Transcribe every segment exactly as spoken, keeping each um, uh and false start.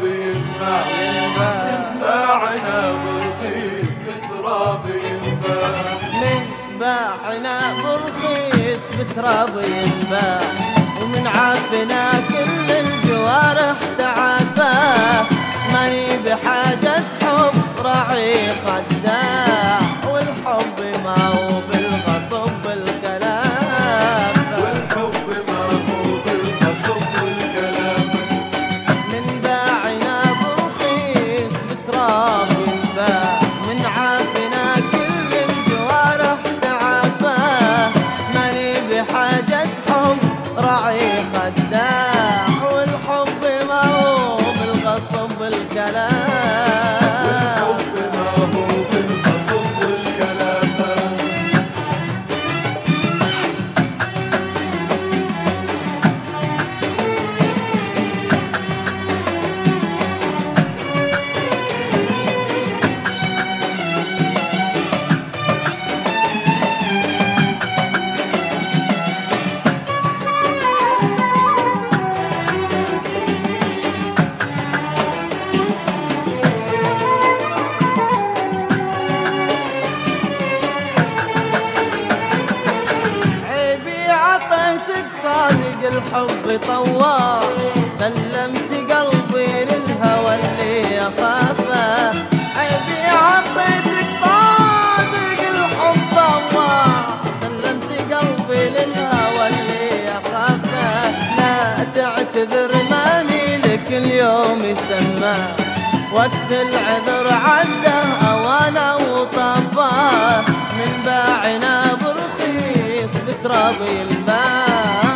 ينباع ينباع عنب رخيص بتراب ينباع من باع عنب رخيص بتراب ينباع ومن عافنا كل الجوارح تعافى ما هي بحاجة حب راعي خداع والحب ما هو بالغصب بالكلام والحب ما هو بالغصب بالكلام من باع عنب رخيص بتراب ينباع من عافنا كل الجوارح تعافى ما هي بحاجة حب راعي خداع والحب ما هو بالغصب بالكلام والحب ما هو بالغصب بالكلام صادق الحب طوار سلمت قلبي للهوى اللي أخافه عيبي عطيتك صادق الحب طوار سلمت قلبي للهوى اللي أخافه لا تعتذر ماني لك اليوم يسمى وقت العذر عده أوانا وطفاه من باعنا برخيص بتراب ينباع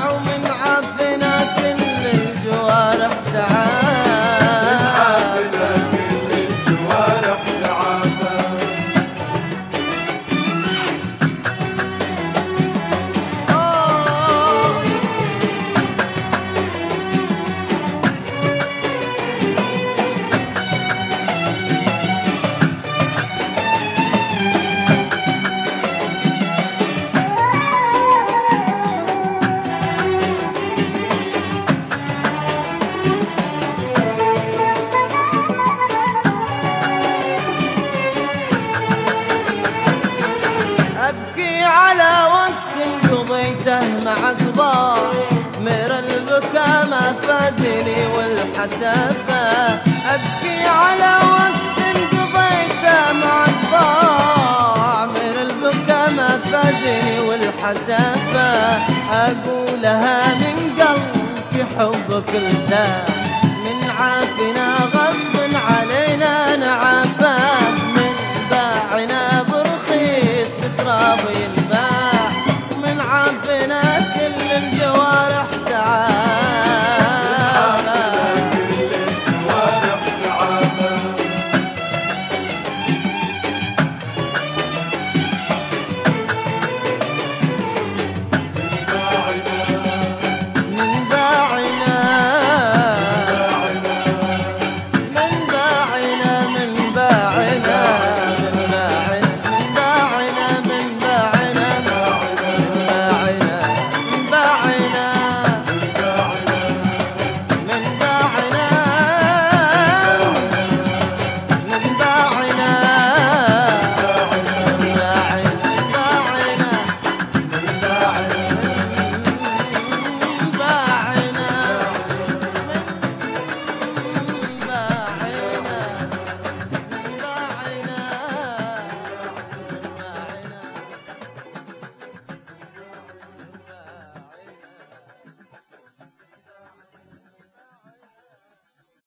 أبكي على وقت قضيته مع قضاء مر البكا ما فادني والحسافة أبكي على وقت قضيته مع قضاء مر البكا ما فادني والحسافة أقولها من قلب في حبك ارتاح